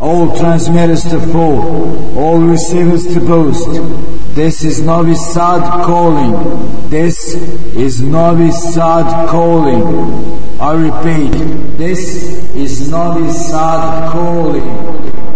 all transmitters to full, all receivers to boost. This is Novi Sad calling. This is Novi Sad calling. I repeat, this is Novi Sad calling.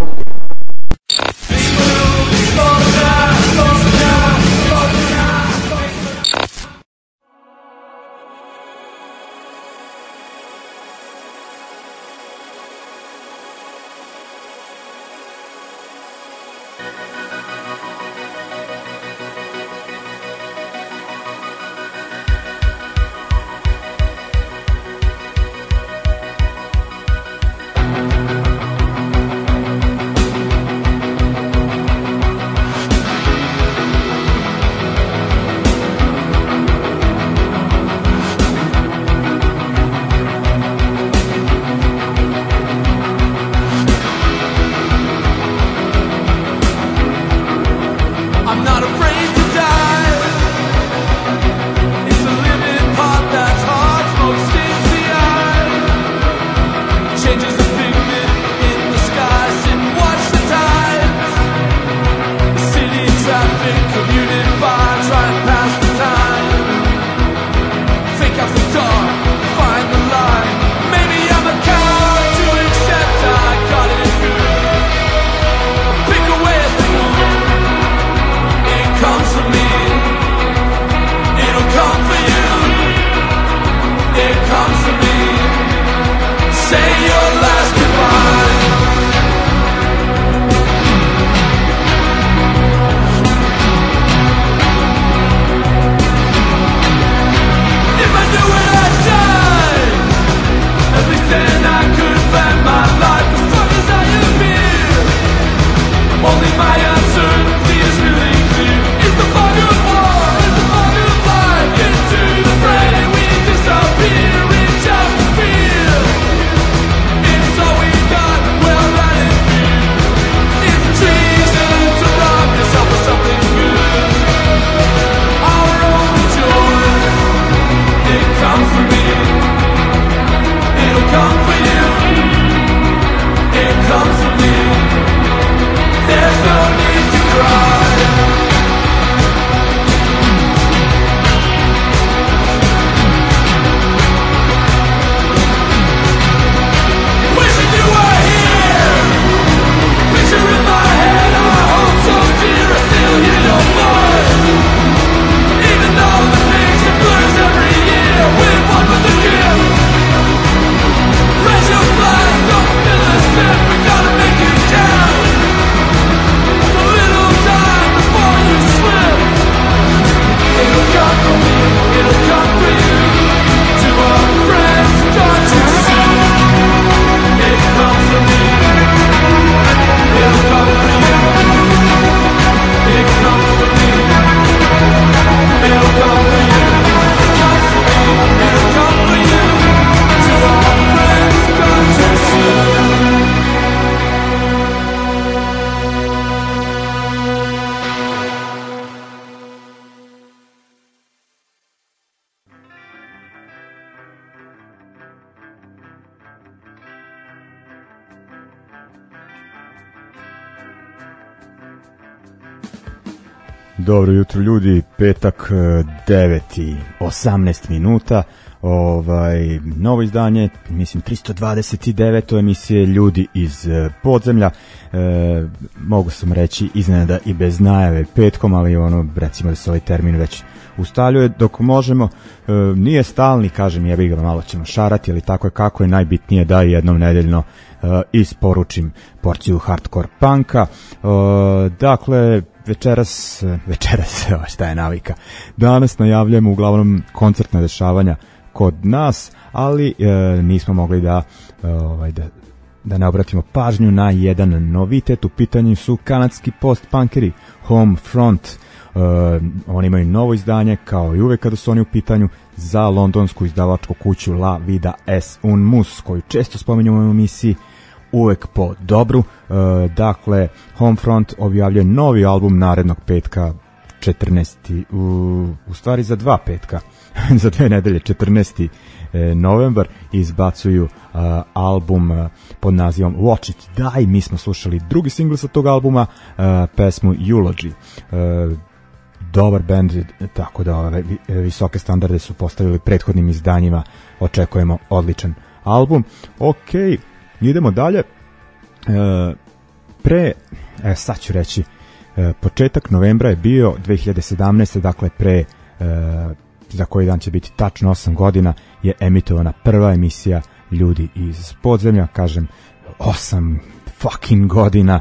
Dobro jutro ljudi, petak 9:18 minuta, novo izdanje, mislim 329. emisije Ljudi iz podzemlja, mogu sam reći iznenada i bez najave petkom, ali recimo da se ovaj termin već ustaljuje dok možemo, nije stalni, kažem, jebi ga, malo ćemo šarati, ali tako je kako je, najbitnije da jednom nedeljno isporučim porciju hardcore punka. Dakle, večeras, šta je navika, danas najavljujemo uglavnom koncertna dešavanja kod nas, ali nismo mogli da ne obratimo pažnju na jedan novitet. U pitanju su kanadski post-punkeri Homefront. Oni imaju novo izdanje, kao i uvek kada su oni u pitanju, za londonsku izdavačku kuću La Vida es un Mus, koju često spominjamo u emisiji, uvek po dobru. Dakle, Homefront objavljuje novi album narednog petka, 14. u stvari za 2 petka za 2 nedelje 14. novembar izbacuju album pod nazivom Watch It Die. Mi smo slušali drugi singl sa tog albuma, pesmu Eulogy. Dobar band, tako da visoke standarde su postavili prethodnim izdanjima, očekujemo odličan album. Ok, idemo dalje. Sad ću reći, početak novembra je bio 2017. Dakle pre za koji dan će biti tačno 8 godina je emitovana prva emisija Ljudi iz podzemlja. Kažem 8 fucking godina,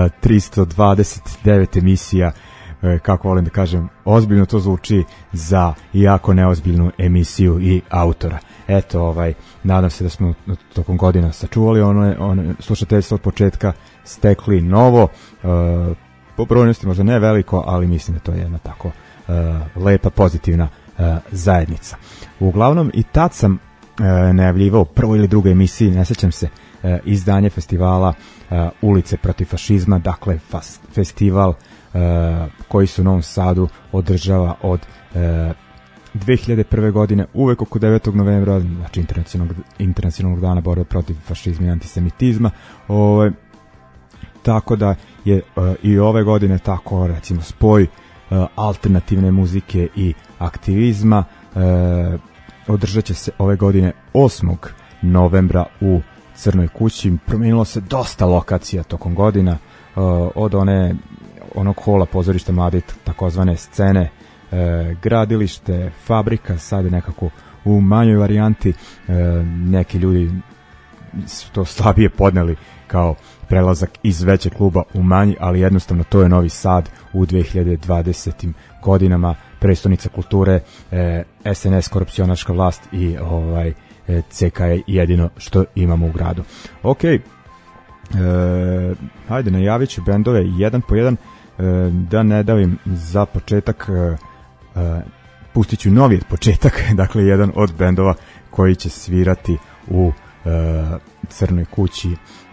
329 emisija, kako volim da kažem, ozbiljno to zvuči za jako neozbiljnu emisiju i autora. Eto, nadam se da smo tokom godina sačuvali ono slušateljstvo od početka, stekli novo, po brojnosti možda ne veliko, ali mislim da to je jedna tako lepa, pozitivna zajednica. Uglavnom i tad sam najavljivao prvoj ili drugoj emisiji, ne sećam se, izdanje festivala Ulice protiv fašizma, dakle festival koji se u Novom Sadu održava od 2001. godine, uvek oko 9. novembra, znači internacionalnog dana borbe protiv fašizma i antisemitizma. Tako da je i ove godine tako, recimo, spoj alternativne muzike i aktivizma. Održat će se ove godine 8. novembra u Crnoj kući. Promijenilo se dosta lokacija tokom godina, od onog hola pozorišta mlade, takozvane scene, gradilište, fabrika, sad je nekako u manjoj varijanti. Neki ljudi su to slabije podneli kao prelazak iz većeg kluba u manji, ali jednostavno to je Novi Sad u 2020. godinama, prestonica kulture, SNS korupcionaška vlast i CK je jedino što imamo u gradu. Ok, hajde, najavit ću bendove jedan po jedan, da ne davim za početak, pustit ću novi početak, dakle jedan od bendova koji će svirati u Crnoj kući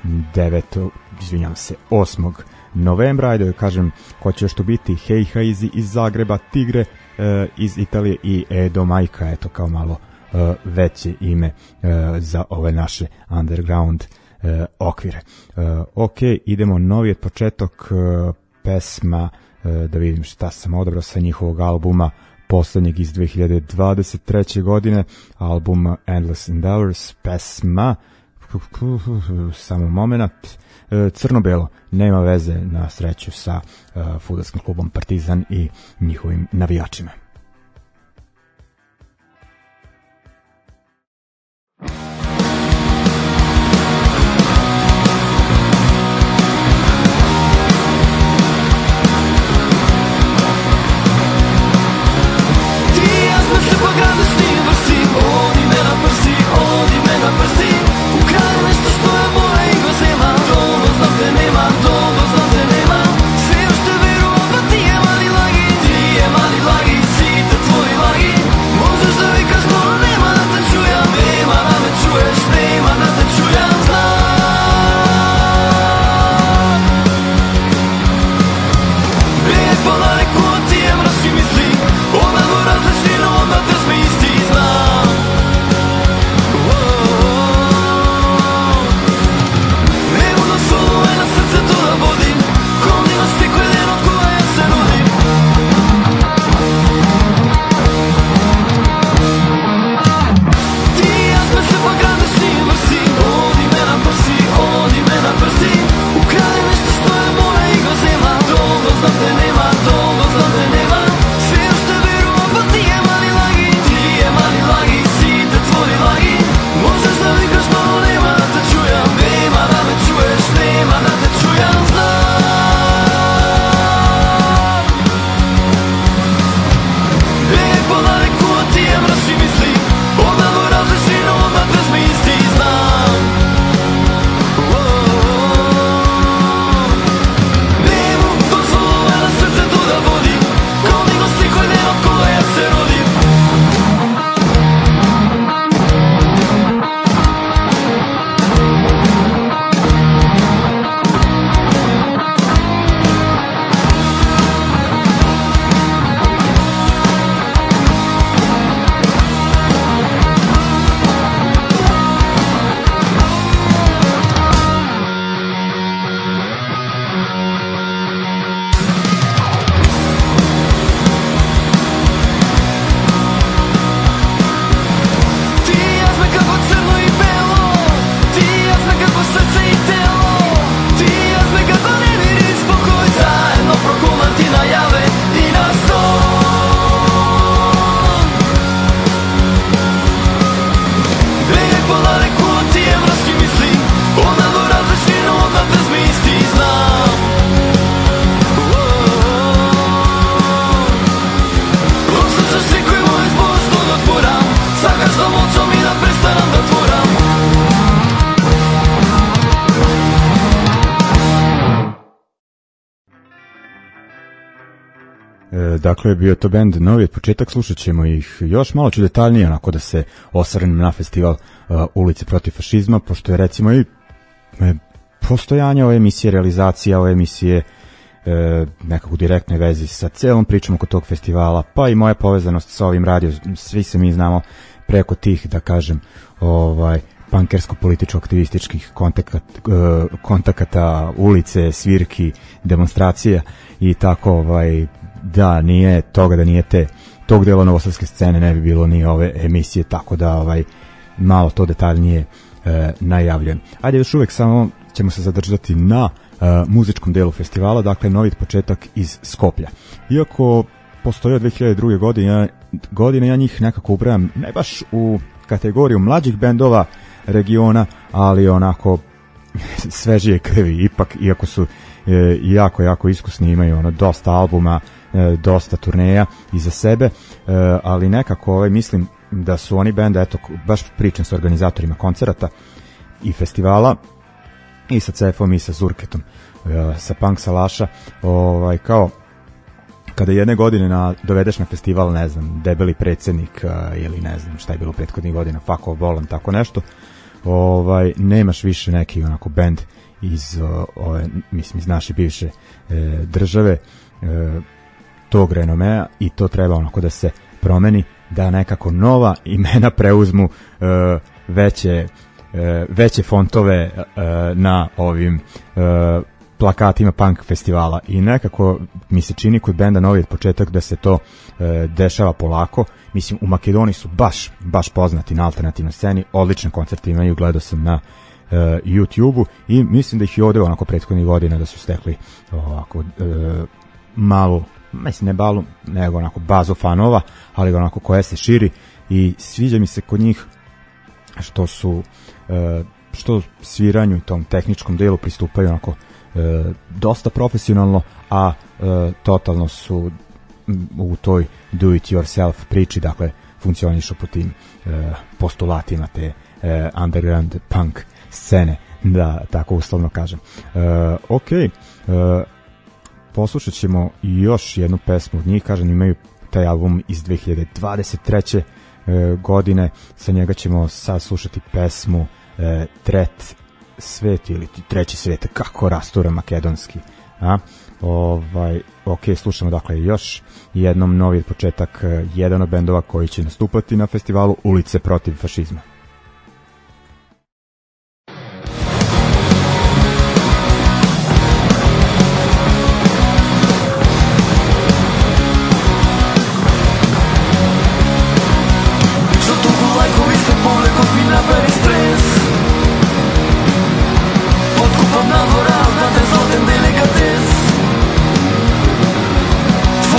8. novembra. Ajde da kažem ko će još to biti: Hey Hazy iz Zagreba, Tigre iz Italije i Edo Majka, eto kao malo veće ime za ove naše underground okvire. Ok, idemo novi početak, pesma, da vidim šta sam odabrao sa njihovog albuma poslednjeg iz 2023. godine, album Endless Endeavors, pesma, samo moment, crno-belo, nema veze na sreću sa fudbalskim klubom Partizan i njihovim navijačima. Sve što veru, pa ti je mali lagi, Dakle, bio to band Novi od početak, slušat ćemo ih još malo ću detaljnije, onako da se osvrnem na festival Ulice protiv fašizma, pošto je recimo i postojanje ove emisije, realizacija ove emisije nekako direktne vezi sa celom pričom oko tog festivala, pa i moja povezanost sa ovim radio, svi se mi znamo preko tih, da kažem, pankersko-političko-aktivističkih kontakata, ulice, svirki, demonstracija i tako, da nije toga, da nije tog dela novosadske scene, ne bi bilo ni ove emisije, tako da malo to detaljnije najavljujem. Ajde, još uvek samo ćemo se zadržati na muzičkom delu festivala, dakle Novi početak iz Skoplja. Iako postoji od 2002. godine, ja njih nekako ubrajam ne baš u kategoriju mlađih bendova regiona, ali onako svežije krvi ipak, iako su jako iskusni, imaju dosta albuma, dosta turneja iza sebe, ali nekako mislim da su oni benda, eto, baš pričam sa organizatorima koncerata i festivala i sa Cefom i sa Zurketom sa Punk Salaša, kao kada jedne godine dovedeš na festival, ne znam, Debeli predsjednik ili ne znam šta je bilo prethodnih godina, Fakov Bolan, tako nešto, nemaš više neki onako band iz iz naše bivše države tog renomea, i to treba onako da se promeni, da nekako nova imena preuzmu veće fontove na ovim plakatima punk festivala, i nekako mi se čini kod benda Novi od početak da se to dešava polako. Mislim, u Makedoniji su baš poznati na alternativnoj sceni, odlične koncerte imaju, gledao sam na YouTube-u, i mislim da ih i ovde onako prethodnih godina da su stekli ovako malu, mislim ne balu, nego onako bazu fanova, ali onako koja se širi, i sviđa mi se kod njih što sviranju i tom tehničkom delu pristupaju onako dosta profesionalno, a totalno su u toj do it yourself priči, dakle funkcionišu po tim postulatima te underground punk scene, da tako uslovno kažem. Poslušat ćemo još jednu pesmu od njih, kažem, imaju taj album iz 2023. godine, sa njega ćemo sad slušati pesmu Tret svet ili Treći svet, kako rastura makedonski, slušamo dakle još jednom Novi početak, jedan od bendova koji će nastupati na festivalu Ulice protiv fašizma.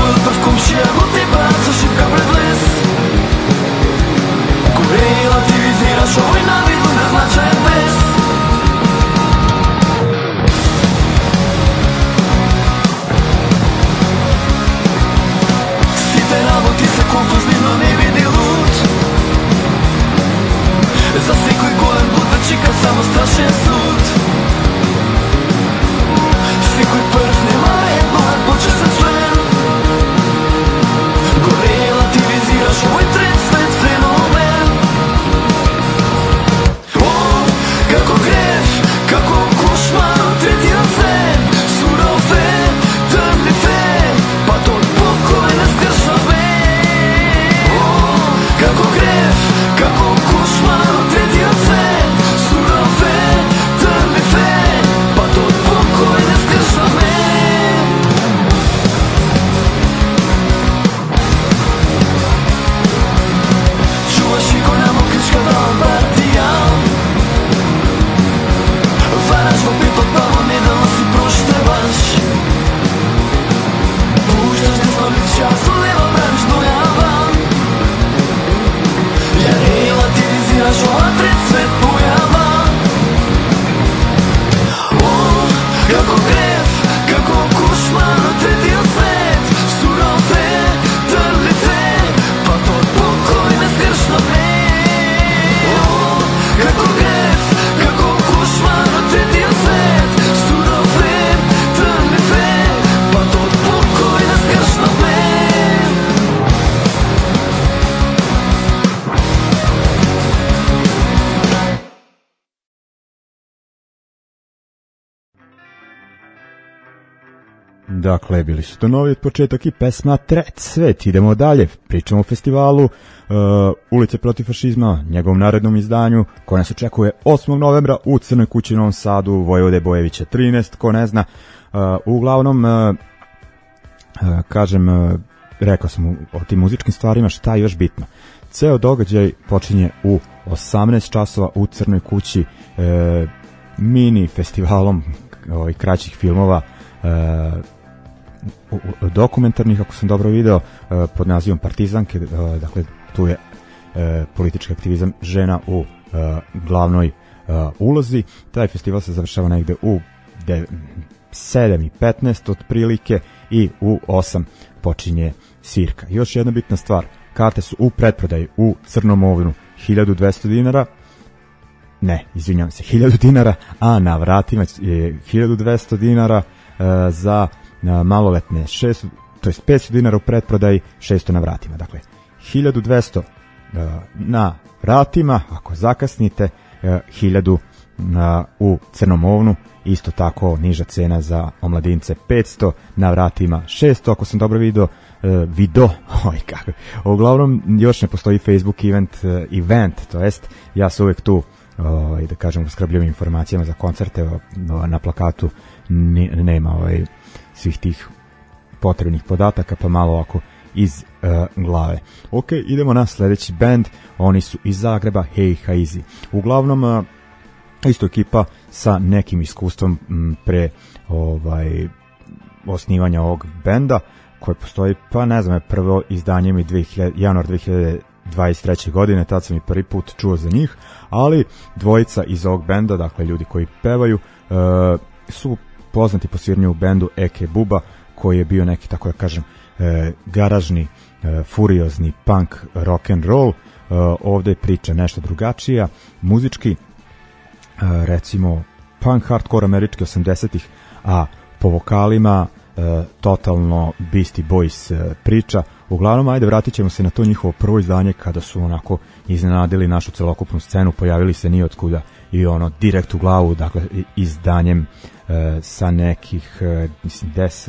Komšija go te baca šipka pred les, Korela ti Dakle, bili su to novi od početak i pesma Tret svet. Idemo dalje, pričamo o festivalu Ulice protiv fašizma, njegovom narednom izdanju koje nas očekuje 8. novembra u Crnoj kući u Novom Sadu, Vojvode Bojevića 13, ko ne zna. Uglavnom, kažem, rekao sam o tim muzičkim stvarima, šta je još bitno. Ceo događaj počinje u 18 časova u Crnoj kući mini festivalom kraćih filmova, dokumentarnih, ako sam dobro video, pod nazivom Partizanke. Dakle, tu je politički aktivizam žena u glavnoj ulozi. Taj festival se završava negde u 7:15 otprilike i u 8 počinje svirka. Još jedna bitna stvar, karte su u pretprodaji u Crnom ovnu 1200 dinara, ne, izvinjam se, 1000 dinara, a na vratima je 1200 dinara za maloletne, 600, to je 500 dinara u pretprodaji, 600 na vratima. Dakle, 1200 na vratima, ako zakasnite, 1000 u Crnom ovnu, isto tako niža cena za omladince 500, na vratima 600, ako sam dobro video, kako. Uglavnom, još ne postoji Facebook event, to jest, ja sam uvek tu, da kažem, skrbljivim informacijama za koncerte, na plakatu nema svih tih potrebnih podataka, pa malo ovako iz glave. Ok, idemo na sledeći band, oni su iz Zagreba, Hey Haizi. Uglavnom, isto ekipa sa nekim iskustvom pre osnivanja ovog benda, koje postoji, pa ne znam, prvo izdanje mi januar 2023. godine, tad sam i prvi put čuo za njih, ali dvojica iz ovog benda, dakle ljudi koji pevaju, su poznati po svirnju u bendu Eke Buba, koji je bio neki, tako da kažem, garažni, furiozni punk rock and roll. Ovde je priča nešto drugačija, muzički, recimo punk hardcore američki 80-ih, a po vokalima totalno Beastie Boys priča. Uglavnom, ajde, vratit ćemo se na to njihovo prvo izdanje, kada su onako iznenadili našu celokupnu scenu, pojavili se nijotkuda i direkt u glavu, dakle, izdanjem sa nekih, mislim,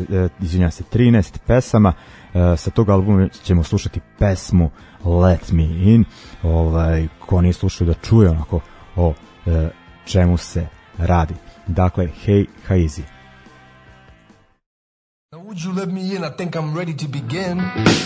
13 pesama. Sa tog albuma ćemo slušati pesmu Let Me In. Ko nije slušao da čuje onako o čemu se radi. Dakle, Hey Haizi. Now would you let me in? I think I'm ready to begin.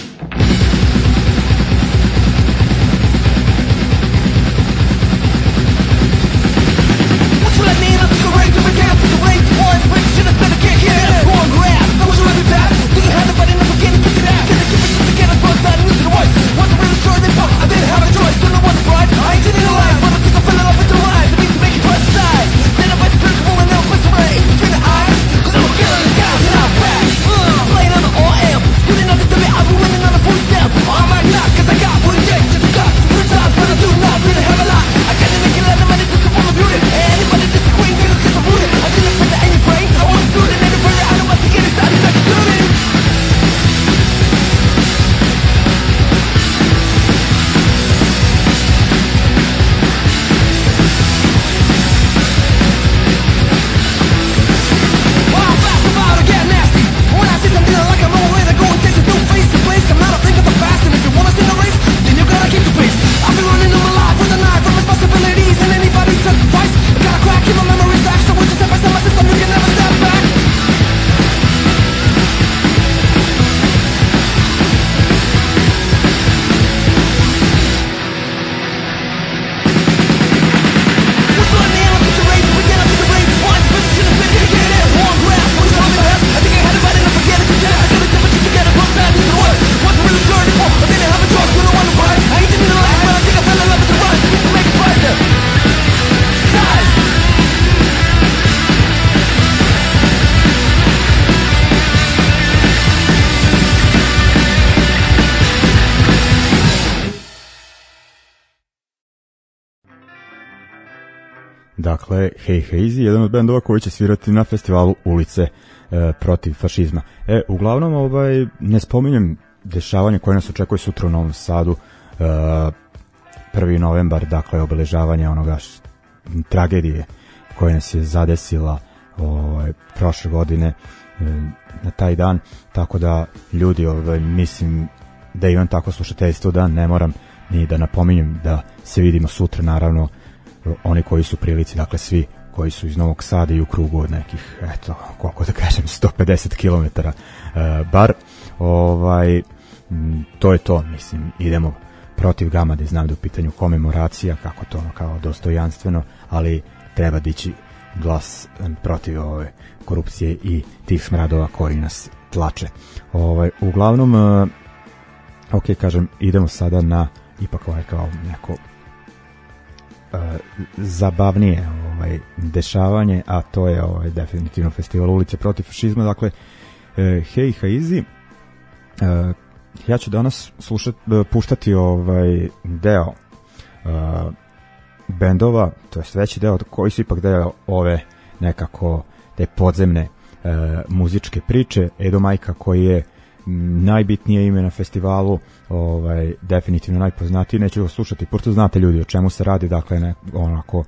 Would you let me in? I think I'm ready to begin. The rage ones, but you should have better get here. Wrong grass. Now would you let me pass? Do you have the button up again and kick it out? Can I keep it together? First time using the voice. Wasn't really sure they thought I didn't have a choice. Don't know what's right. I ain't in the line, but I think I'm filling up with the lines. I need to make it first side. Then I might be principal and then I'll put some rain between the eyes. Cause I'm a killer in the guys and I'm back. Playing on the RM. You didn't understand me, I'll be winning on the full step. I might not, cause I got what it takes. Just got good times, but I do not really have a lot. I can't make it let them money just to full of beauty. Anybody disagree, nigga, cause I'm rooted. I didn't fit the any brain. I won't do it in any further. I don't want to get it started, I can do it. Dakle, Hey Haizi, jedan od bendova koji će svirati na festivalu Ulice protiv fašizma. Uglavnom, ne spominjem dešavanje koje nas očekuje sutra u Novom Sadu, 1. novembar, dakle, obeležavanje onoga tragedije koja nas je zadesila prošle godine na taj dan, tako da ljudi, mislim da imam tako slušateljstvo da ne moram ni da napominjem da se vidimo sutra, naravno oni koji su prilici, dakle svi koji su iz Novog Sada i u krugu od nekih, eto, koliko da kažem, 150 km bar, to je to, mislim, idemo protiv Gamade, znam da je u pitanju komemoracija, kako to kao dostojanstveno, ali treba dići glas protiv ove korupcije i tih smradova koji nas tlače. Uglavnom, ok, kažem, idemo sada na ipak kao neko zabavnije dešavanje, a to je definitivno festival Ulice protiv fašizma. Dakle, Hey Haizi, ja ću danas puštati deo bendova, to je veći deo koji su ipak deo ove nekako te podzemne muzičke priče. Edo Majka, koji je najbitnije ime na festivalu, definitivno najpoznatiji, neću ga slušati, pošto znate ljudi o čemu se radi, dakle onako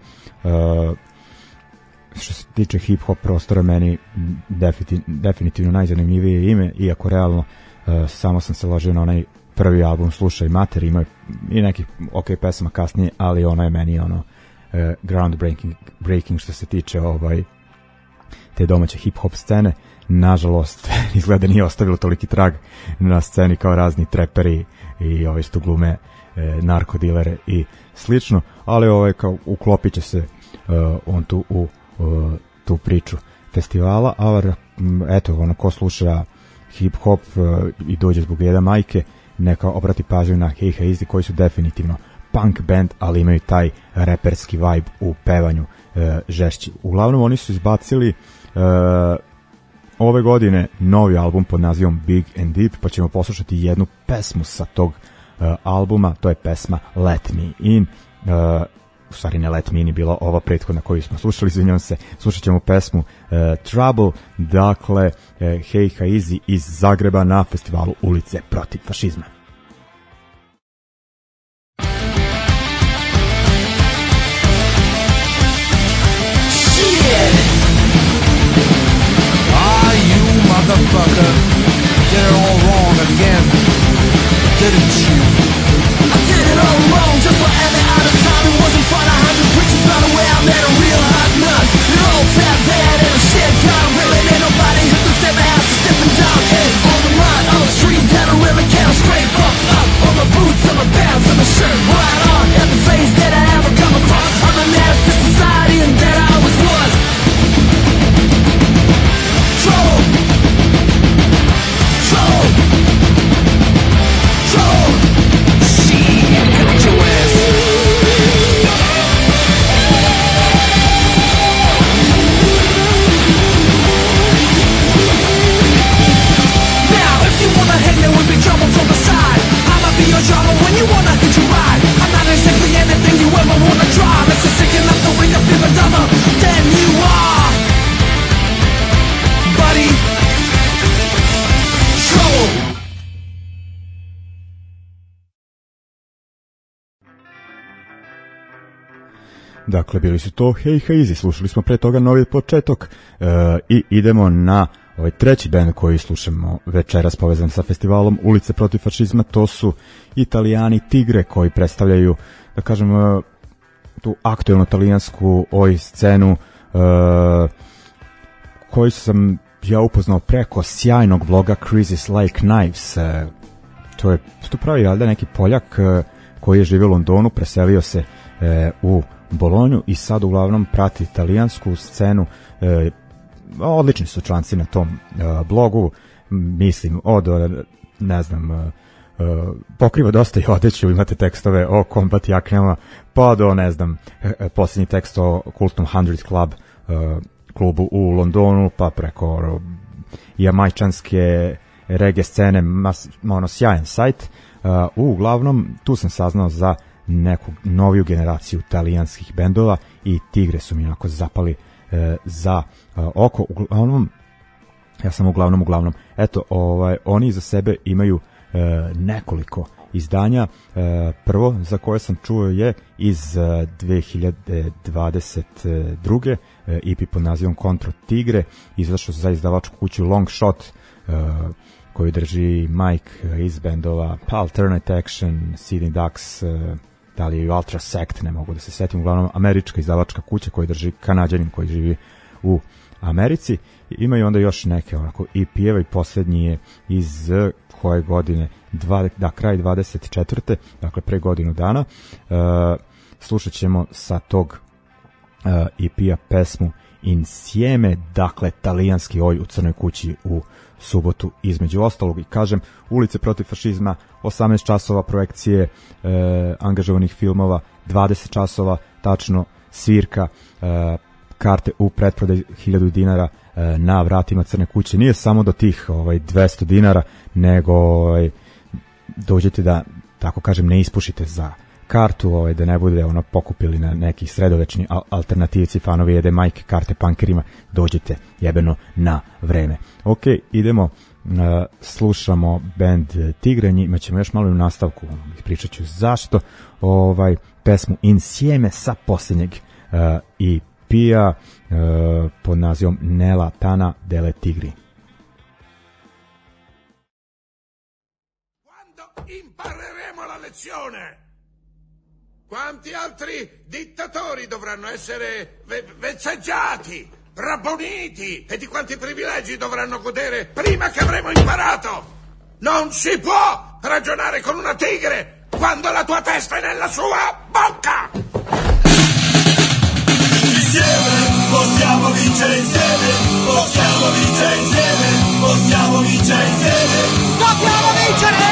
što se tiče hip-hop prostora, meni definitivno najzanimljivije ime, iako realno samo sam se ložio na onaj prvi album Slušaj Mater, ima i nekih ok pesama kasnije, ali ono je meni groundbreaking što se tiče te domaće hip-hop scene. Nažalost, izgleda nije ostavilo toliki trag na sceni kao razni treperi i što glume narkodilere i slično, ali kao uklopit će se on tu u tu priču festivala. A eto, ko sluša hip-hop i dođe zbog Eda Majke, neka obrati pažnju na Hey Haizi, koji su definitivno punk band, ali imaju taj reperski vibe u pevanju žešći. Uglavnom, oni su izbacili ove godine novi album pod nazivom Big and Deep, pa ćemo poslušati jednu pesmu sa tog albuma, to je pesma Let Me In. U stvari ne Let Me In je bila ova prethodna koju smo slušali, izvinjam se, slušat ćemo pesmu Trouble, dakle Hey Haizi iz Zagreba na festivalu Ulice protiv fašizma. Motherfucker, did it all wrong again, didn't you? I did it all wrong, just for every out of time. It wasn't fun, 100 preachers not aware I made a real hot nut. You're all fat bad and a shit gun. Really ain't nobody hit the step house is stepping down. Hey, on the mud, on the street, that I really can't straight fuck up. On my boots, on my pants, on my shirt, right on. Every face that I ever come across. I'm a menace to society and that I always was. Trouble. Dakle, bili su to Hey Haizi, slušali smo pre toga Novi početok i idemo na ovaj treći band koji slušamo večeras povezan sa festivalom Ulice protiv fašizma. To su Italijani Tigre, koji predstavljaju, da kažem, tu aktuelnu italijansku scenu koju sam ja upoznao preko sjajnog bloga Crisis Like Knives. To pravi valjda neki Poljak koji je živio u Londonu, preselio se u Bolonju i sad uglavnom prati italijansku scenu. Odlični su članci na tom blogu, mislim od ne znam, pokriva dosta i odeću, imate tekstove o kombat jaknjama pa do ne znam posljednji tekst o kultnom 100 Club klubu u Londonu, pa preko jamajčanske reggae scene, sjajan sajt. Uglavnom tu sam saznao za neku noviju generaciju italijanskih bendova i Tigre su mi onako zapali za oko. Uglavnom, ja sam uglavnom, eto, oni za sebe imaju nekoliko izdanja. Prvo za koje sam čuo je iz 2022. EP pod nazivom Kontro Tigre, izašao za izdavačku kuću Long Shot, koju drži Mike iz bendova Alternate Action, Sydney Ducks, da li je Ultra Sect, ne mogu da se setim, uglavnom američka izdavačka kuća koju drži Kanadjanin koji živi u Americi. Imaju onda još neke onako EP-eva i posljednji je iz koje godine, kraj 24. dakle pre godinu dana. Slušat ćemo sa tog EP-a pesmu Insieme, dakle talijanski oj u Crnoj kući u subotu između ostalog. I kažem, Ulice protiv fašizma, 18 časova projekcije, angažovanih filmova, 20 časova tačno svirka, karte u pretprodaj 1000 dinara na vratima Crne kuće. Nije samo do tih 200 dinara, nego dođete da, tako kažem, ne ispušite za kartu, da ne bude pokupili na neki sredovečni alternativci fanovi jede majke karte pankerima, dođete jebeno na vreme. Ok, idemo, slušamo band Tigre, imat ćemo još malo u nastavku, pričat ću zašto, pesmu Insieme sa posljednjeg EP-a pod nazivom Nella Tana delle Tigri. Quando impareremo la lezione? Quanti altri dittatori dovranno essere vezzeggiati, rabboniti e di quanti privilegi dovranno godere prima che avremo imparato? Non si può ragionare con una tigre quando la tua testa è nella sua bocca! Insieme possiamo vincere insieme, possiamo vincere insieme, possiamo vincere insieme, Dobbiamo vincere!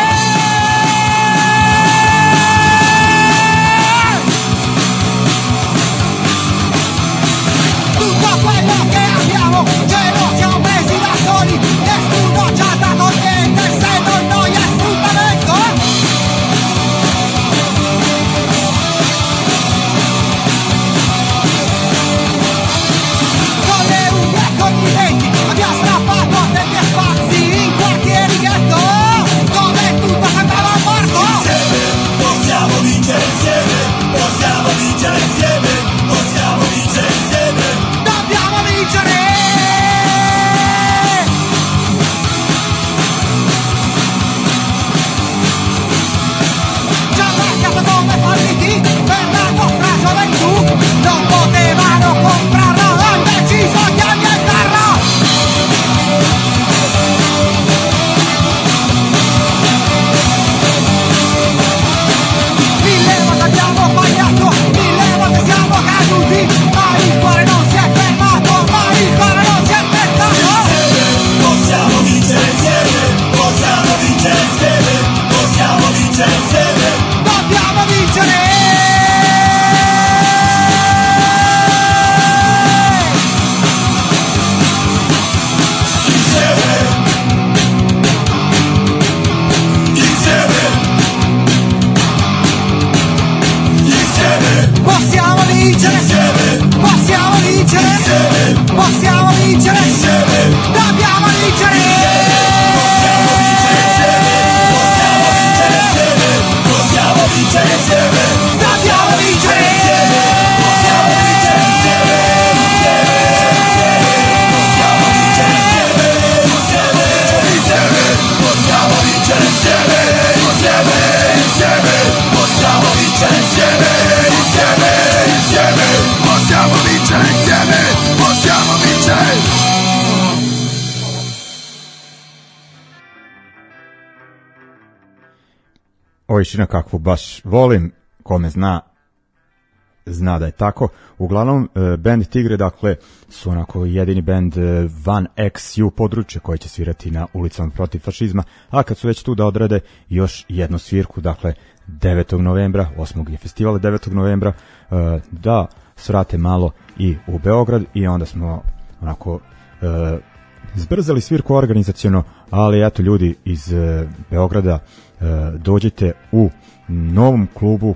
Tutto quello che abbiamo ce lo siamo presi da soli, nessuno ci ha dato niente, se non noi è sfruttamento. Con le unghie e con i denti abbiamo strappato degli spazi in quartieri ghetto, dove tutto sembrava morto. insieme possiamo vincere insieme, possiamo vincere insieme, possiamo vincere insieme, Dobbiamo vincere! Ci ha lasciato come falliti per la nostra gioventù, non potevano comprarlo, hanno deciso di annientarlo! Mille volte abbiamo sbagliato, mille volte siamo caduti, ma il cuore non si è fermato, ma il cuore non si è fermato! insieme possiamo vincere insieme, possiamo vincere insieme, possiamo vincere insieme, Dobbiamo vincere! insieme, insieme, insieme, Possiamo vincere! insieme, Possiamo vincere! insieme, Possiamo vincere! insieme, Dobbiamo vincere! possiamo vincere insieme, possiamo vincere insieme, possiamo vincere insieme, Dobbiamo vincere! possiamo vincere insieme, possiamo vincere insieme, possiamo vincere insieme, insieme, insieme, possiamo vincere insieme, insieme, insieme, possiamo vincere insieme, possiamo vincere. Ovo je šina kakvu baš volim, kome zna da je tako. Uglavnom, band Tigre, dakle, su onako jedini band van XU područja koji će svirati na Ulicama protiv fašizma, a kad su već tu da odrade još jednu svirku, dakle, 9. novembra, 8. je festival 9. novembra, da svrate malo i u Beograd i onda smo onako zbrzali svirku organizaciono, ali eto ljudi iz Beograda, dođite u novom klubu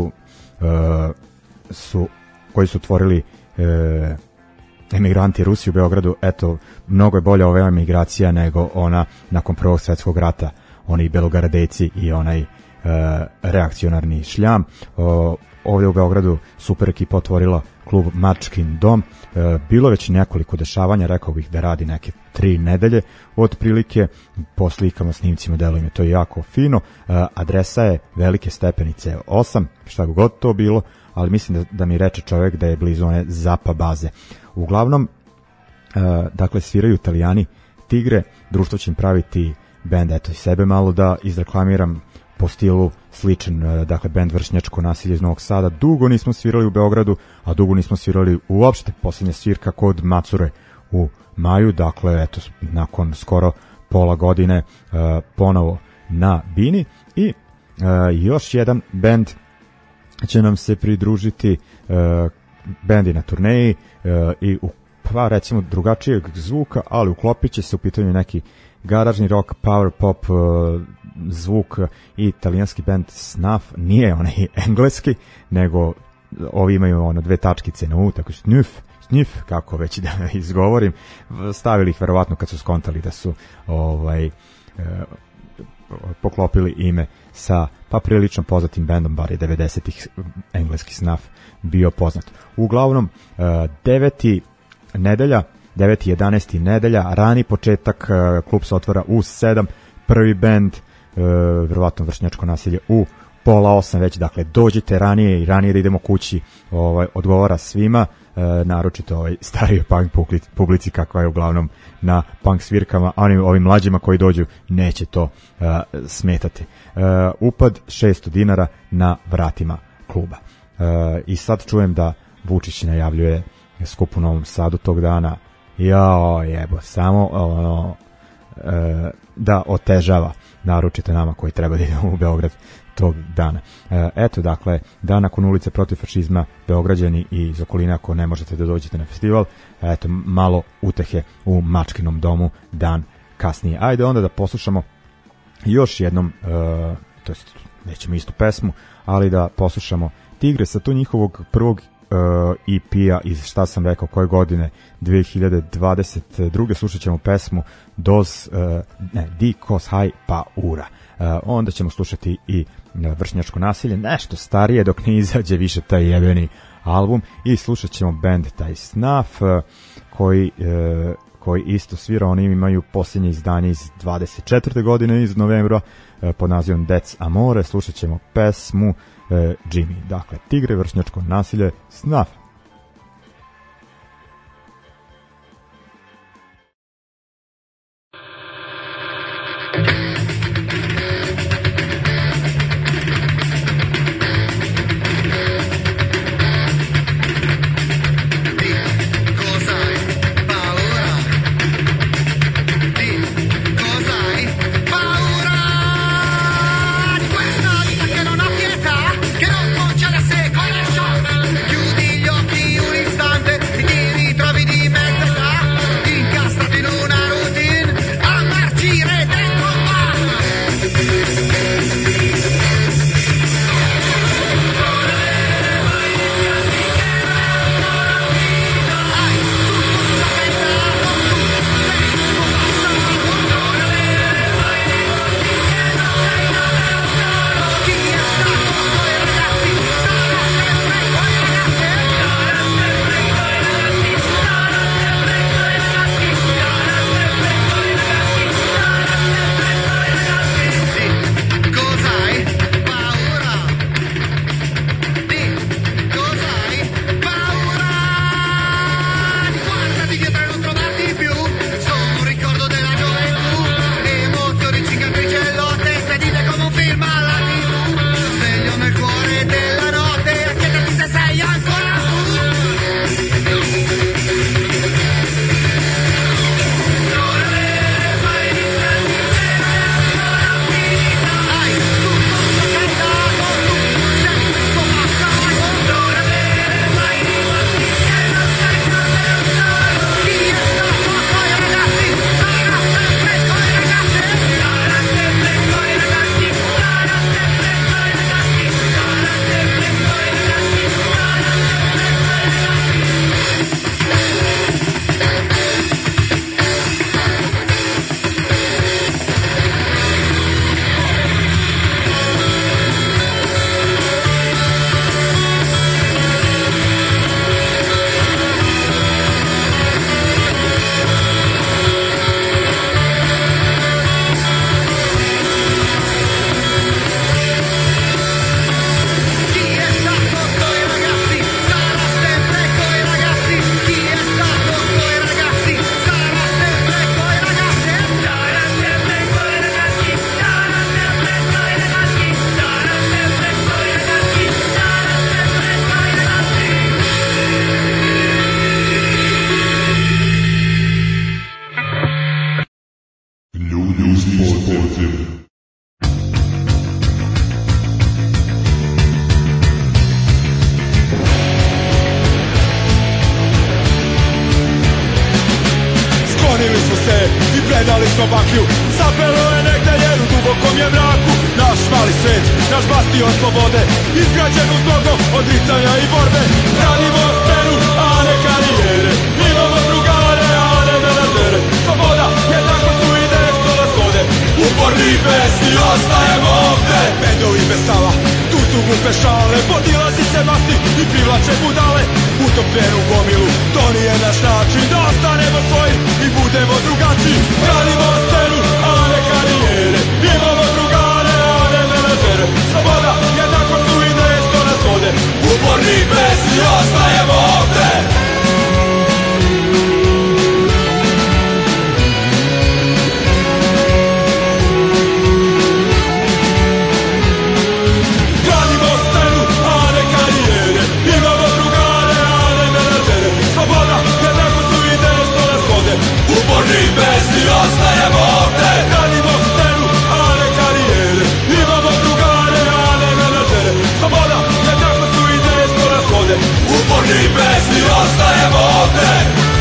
koji su otvorili emigranti Rusi u Beogradu. Eto, mnogo je bolja ova emigracija nego ona nakon Prvog svjetskog rata oni belogaradejci i onaj reakcionarni šljam. Ovdje u Beogradu super ekipa otvorila klub Mačkin dom. Bilo već nekoliko dešavanja, rekao bih da radi neke 3 nedelje otprilike. Po slikama, snimcima, deluje mi to jako fino. Adresa je Velike Stepenice 8, šta god to bilo, ali mislim da mi reče čovjek da je blizu one Zapa baze. Uglavnom, dakle, sviraju Italijani Tigre, društvo će im praviti bend, eto i sebe malo da izreklamiram, po stilu sličan, dakle bend Vršnjačko nasilje iz Novog Sada. Dugo nismo svirali u Beogradu, a dugo nismo svirali uopšte. Posljednja svirka kod Macure u maju, dakle eto, nakon skoro pola godine ponovo na bini. I još jedan bend će nam se pridružiti, bendi na turneji i pa recimo drugačijeg zvuka, ali uklopit će se u pitanju neki garažni rock, power pop zvuk i italijanski band Snuff. Nije onaj engleski, nego ovi imaju ono 2 tačkice na u, tako Snuff, kako već da izgovorim. Stavili ih verovatno kad su skontali da su poklopili ime sa pa prilično poznatim bendom, bar je 90-ih engleski Snuff bio poznat. Uglavnom, 9.11. nedelja, rani početak, klub se otvara u 7, prvi bend, verovatno Vršnjačko nasilje u 7:30 već, dakle dođite ranije i ranije da idemo kući, odgovara svima, naročito starije punk publici kakva je uglavnom na punk svirkama, a ovim mlađima koji dođu neće to smetati. Upad 600 dinara na vratima kluba. I sad čujem da Vučić najavljuje skup u Novom Sadu tog dana. Samo da otežava, naročito nama koji treba da idemo u Beograd tog dana. Eto, dakle, dan nakon ulice protiv fašizma, Beograđani i iz okoline, ako ne možete da dođete na festival, eto, malo utehe u Mačkinom domu dan kasnije. Ajde onda da poslušamo još jednom, to jest nećemo istu pesmu, ali da poslušamo Tigre sa to njihovog prvog EP-a iz, šta sam rekao, koje godine, 2022. Slušat ćemo pesmu Di Cos Hai Paura. Onda ćemo slušati i Vršnjačko nasilje, nešto starije dok ne izađe više taj jebeni album, i slušat ćemo band taj Snuff koji isto svira. Oni imaju posljednje izdanje iz 24. godine iz novembra pod nazivom That's Amore. Slušat ćemo pesmu Jimmy. Dakle, Tigre, Vršnjačko nasilje, Snuff. Dentro un bar podzemlja. Sklonili smo se i predali smo baklju. Zapelo je negde jer u dubokom je mraku. Naš mali svet, naš bastion slobode, izgrađen uz mnogo odricanja i borbe. Radimo scenu, a ne karijere. Imamo drugare, a ne menadžere. Sloboda, jednakost su ideje što nas vode. Uporni i besni ostajemo ovde. Bendovi bez stava, tu su glupe šale. Podilazi se masti i privlače budale. Utopljenu gomilu, to nije naš način. Da ostanemo svoji i budemo drugačiji. Radimo scenu, a ne karijere. Imamo drugare, a ne menadžere. Sloboda, jednakost su ideje što nas vode. Uporni i besni ostajemo ovde. Uporni i besni ostajemo ovde. Radimo scenu, a ne karijere. Imamo drugare, a ne menadžere. Sloboda, jednakost su ideje što nas vode. Uporni i besni ostajemo ovde.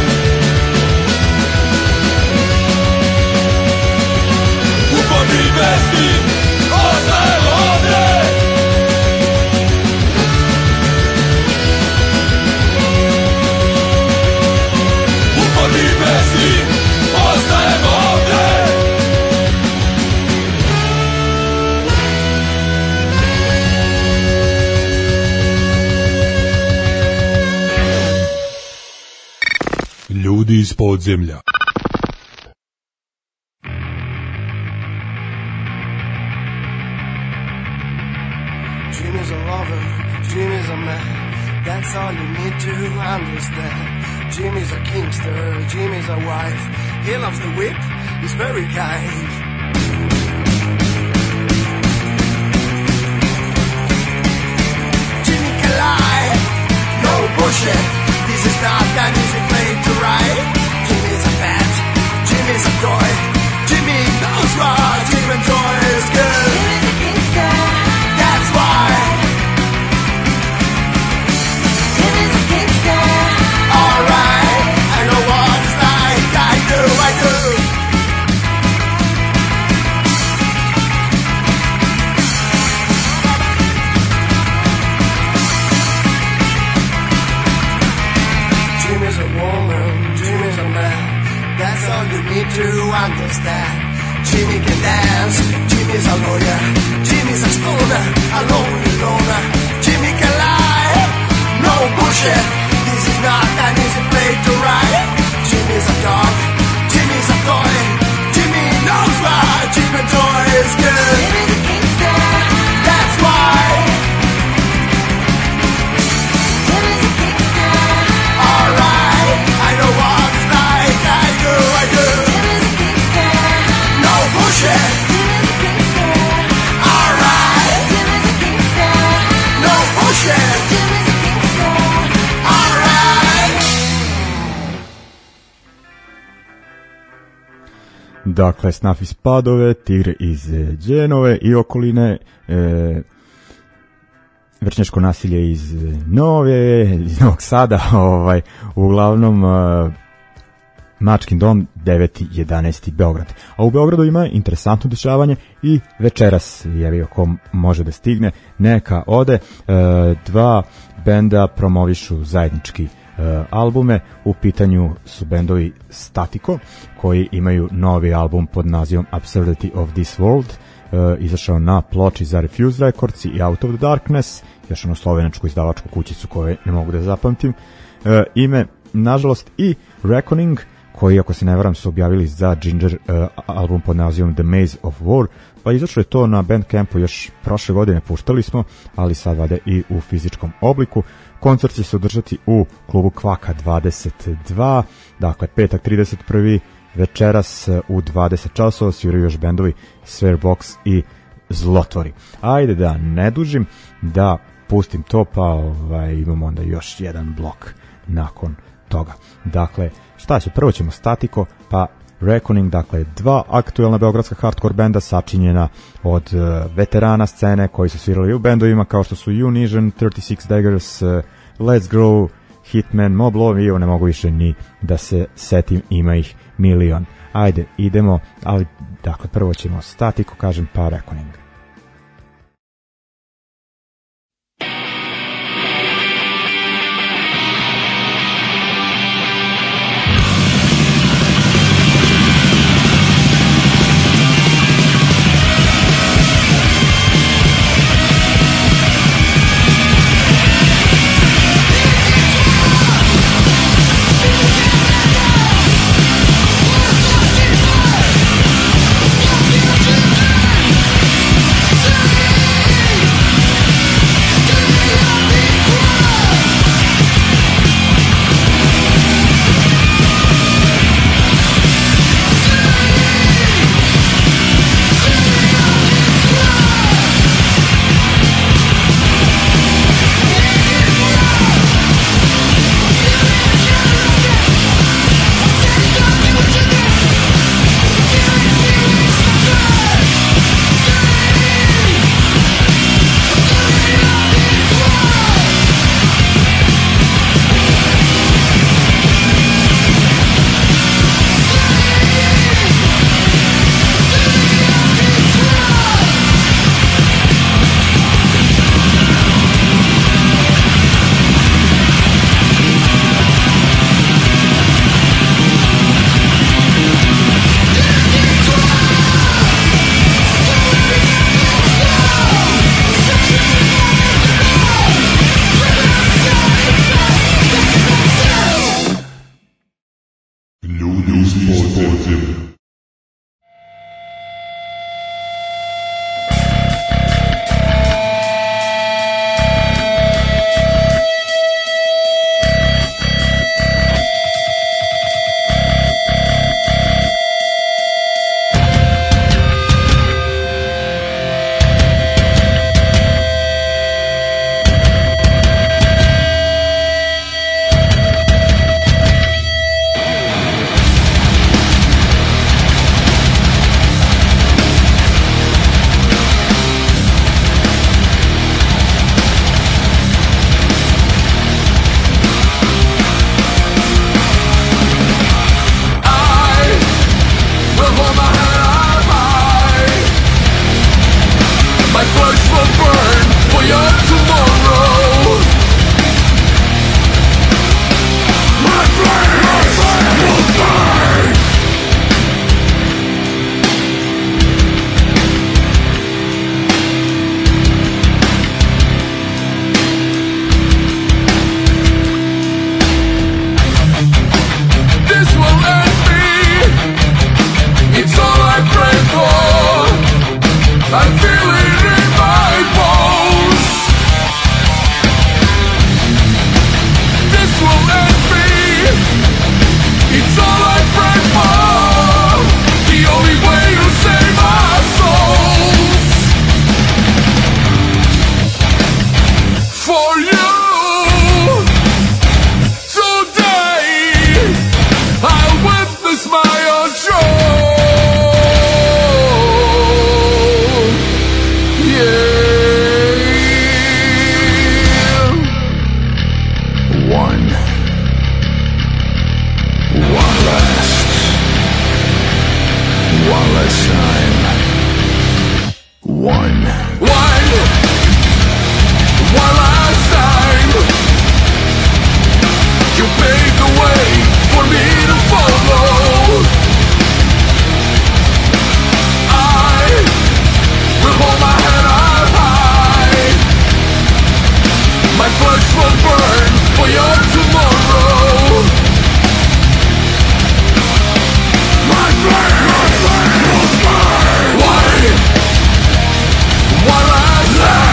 Uporni i besni ostajemo ovde. Uporni i besni ostajemo ovde. Ljudi iz podzemlja. Jimmy's a lover, Jimmy's a man. That's all you need to understand. Jimmy's a kingster, Jimmy's a wife. He loves the whip, he's very kind. Jimmy can lie, no bullshit. This is not an easy plane to ride. Jimmy's a pet, Jimmy's a toy. Jimmy knows what Jim enjoys good. Jimmy's a kingster, that's why. Jimmy's a kingster. Alright, I know what it's like. I do. Jimmy's a woman, Jimmy's a man. That's all you need to understand. Jimmy can dance, Jimmy's a lawyer. Jimmy's a stoner, a lonely loner. Jimmy can lie, no bullshit. This is not an easy place to ride. Jimmy's a dog, Jimmy's a toy. Jimmy knows what Jim enjoys good. Jimmy's a kingster, that's why. Jimmy's a kingster. Alright, I know what it's like. I do. Jimmy's a kingster. No bullshit. Jimmy's a kingster. Alright. Jimmy's a kingster. No bullshit. Jimmy's a kingster. Alright. Dakle, Snaf iz Padove, Tigre iz Đenove i okoline, vršnjačko nasilje iz Novog Sada, uglavnom Mačkin dom, 9.11. Beograd. A u Beogradu ima interesantno dešavanje i večeras, jevi ko može da stigne, neka ode. Dva benda promovišu zajednički albume. U pitanju su bendovi Statiko, koji imaju novi album pod nazivom Absurdity of this World, izašao na ploči za Refuse Records i Out of the Darkness, još ono slovenačku izdavačku kućicu koju ne mogu da zapamtim ime, nažalost, i Reckoning, koji, ako se ne varam, su objavili za Ginger album pod nazivom The Maze of War, pa izašlo je to na Bandcampu još prošle godine, puštali smo, ali sad vade i u fizičkom obliku. Koncert će se održati u klubu Kvaka 22, dakle petak 31. večeras u 20 časova sviraju još bendovi Swearbox i Zlotvori. Ajde da ne dužim, da pustim to, pa imamo onda još jedan blok nakon toga. Dakle, šta će? Prvo ćemo Statiko, pa Reckoning, dakle dva aktuelna beogradska hardcore benda sačinjena od veterana scene koji su svirali u bendovima kao što su Unision, 36 Daggers, Let's Grow, Hitman, Mob Love i ne mogu više ni da se setim, ima ih milion. Ajde, idemo, ali dakle prvo ćemo Statiku, kažem, pa Reckoning. One last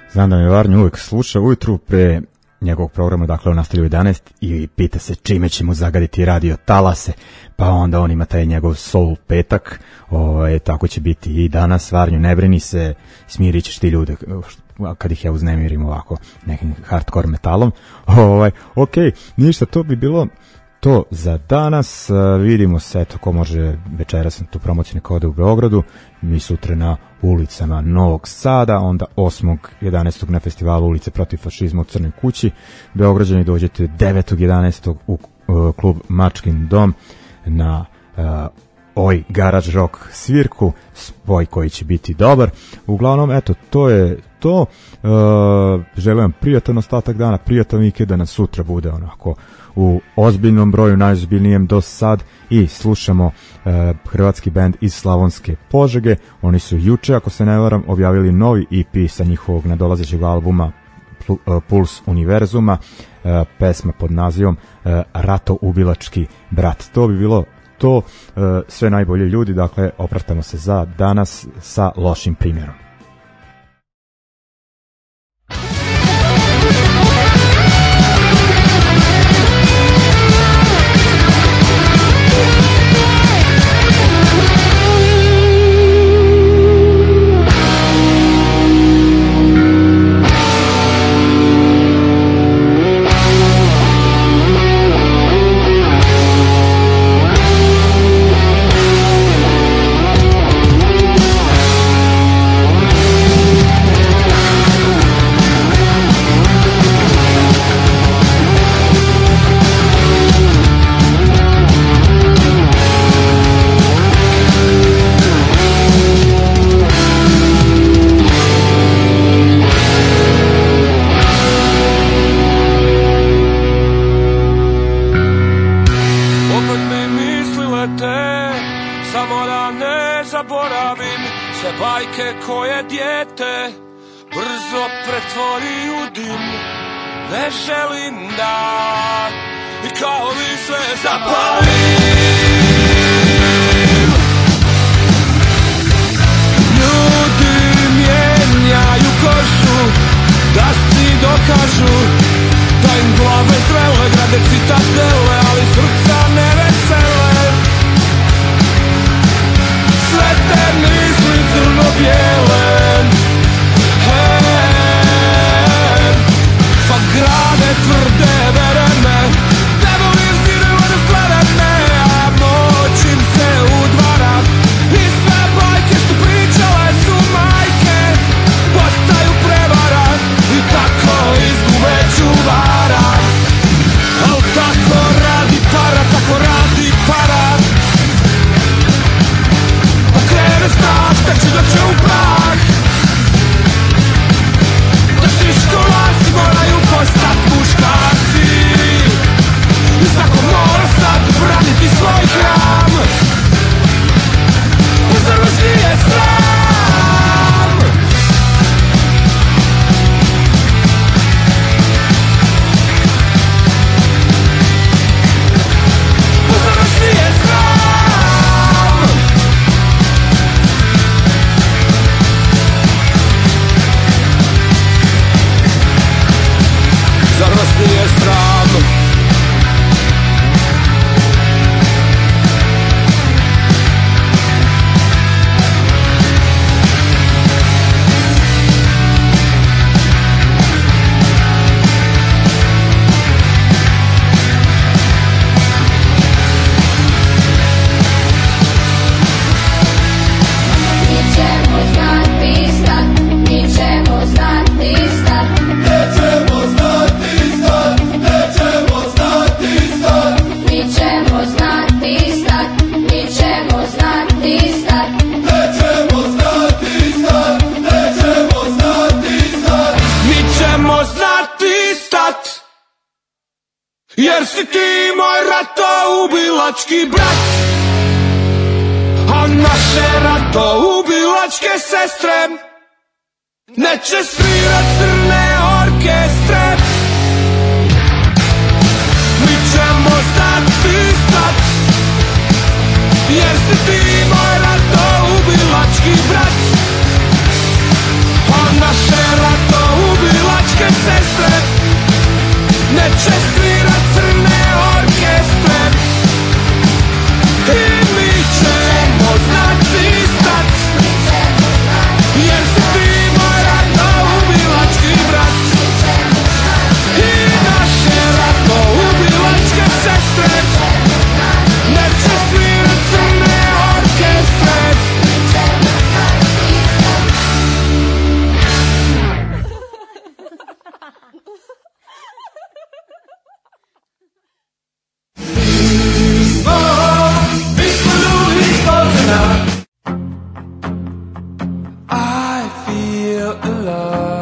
Znam da me Varnju uvijek sluša ujutru pre njegovog programa, dakle on nastavlja u 11 i pita se čime će mu zagaditi radio talase, pa onda on ima taj njegov soul petak, tako će biti i danas. Varnju, ne brini se, smirit ćeš ti ljude kad ih ja uznemirim ovako nekim hardcore metalom. Ok, ništa, to bi bilo to za danas. Vidimo se, eto, ko može večeras na tu promociju neka ode u Beogradu, mi sutra na ulicama Novog Sada, onda 8.11. na festivalu Ulice protiv fašizma u Crnoj kući. Beograđani dođete 9.11. u klub Mačkin dom na ovaj garage rock svirku, spoj koji će biti dobar. Uglavnom, eto, to je to. Želim prijatan ostatak dana, prijatan vikend, da nas sutra bude onako u ozbiljnom broju, najozbiljnijem do sad, i slušamo hrvatski band iz Slavonske Požege. Oni su juče, ako se ne varam, objavili novi EP sa njihovog nadolazećeg albuma Puls univerzuma, pesma pod nazivom Ratoubilački brat. To bi bilo to, sve najbolje ljudi, dakle opraštamo se za danas sa lošim primjerom. Koje dijete brzo pretvori u dim, ne želim da i kao li sve zapalim. Ljudi mijenjaju kožu da si dokažu da im glave zrele, grade citadele, ali srca ne vesele. Sve te misli crno-bijele, pa grade tvrde vereme, ne volim zidova da stvarane, a noć im se udvara i sve bajke što pričale su majke postaju prevara i tako izgube čuvara. Al tako radi para, tako radi para, pa krene stav, tak će doće u prah. Da svi školasi moraju postat muškarci i svako mora sad braniti svoj hram. Zar vas nije sram? Zar vas nije sram? Zar vas nije sram? Jer si ti moj ratoubilački brat, a naše ratoubilačke sestre neće svirat crne orkestre. Mi ćemo znati stat, jer si ti moj ratoubilački brat, a naše ratoubilačke still alive.